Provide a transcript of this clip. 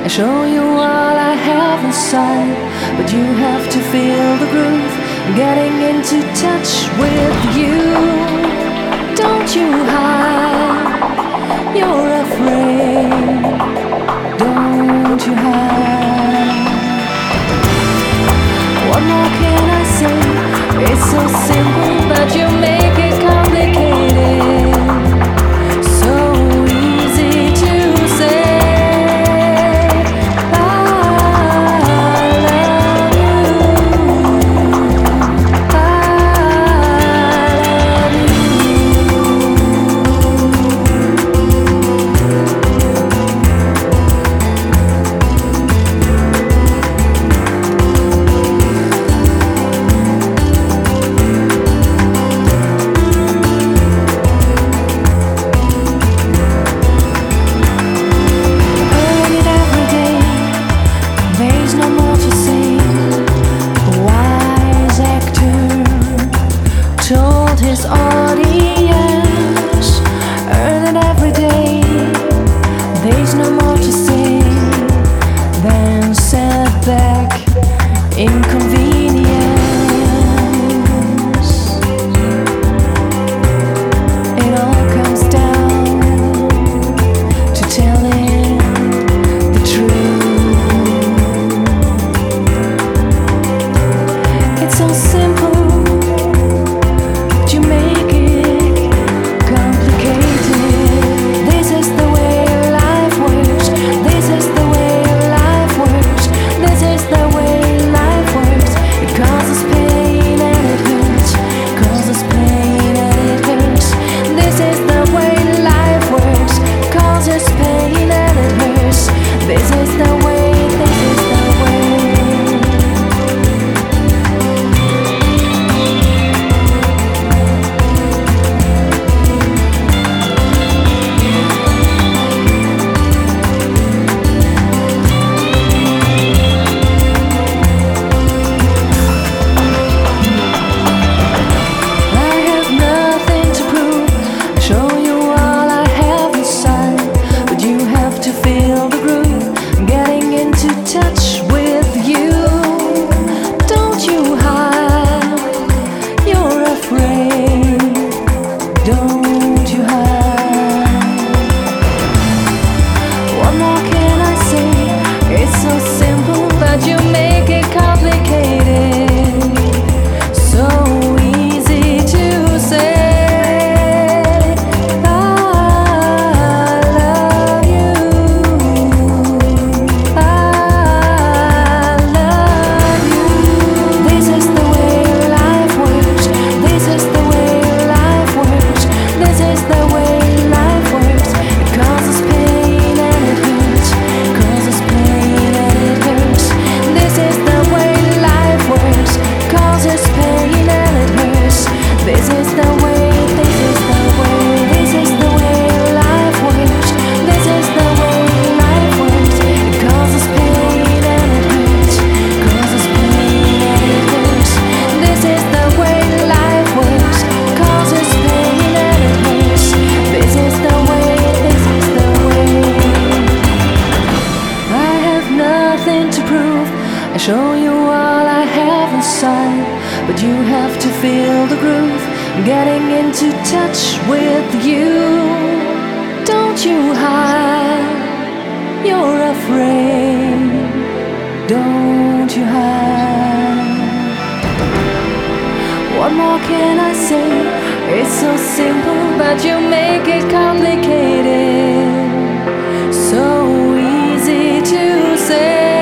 I show you all I have inside, but you have to feel the groove. I'm getting into touch with you. Don't you hide, you're afraid. Don't you hide. What more can I say? It's so simple, but you make it complicated. So easy to say I love you. I told his audience, earn it every day. There's no more to say than setback, inconvenience. It all comes down to telling the truth. It's so simple. You make it complicated. This is the way life works. This is the way life works. This is the way life works. It causes pain and it hurts. Causes pain and it hurts. This is the way life works. Causes pain and it hurts. This is the way. This is the way. Touch with you. Don't you hide, you're afraid. Don't you hide. What more can I say? It's so simple, but you make it complicated. So easy to say I love you. I show you all I have inside, but you have to feel the groove. I'm getting into touch with you. Don't you hide, you're afraid. Don't you hide. What more can I say? It's so simple, but you make it complicated. So easy to say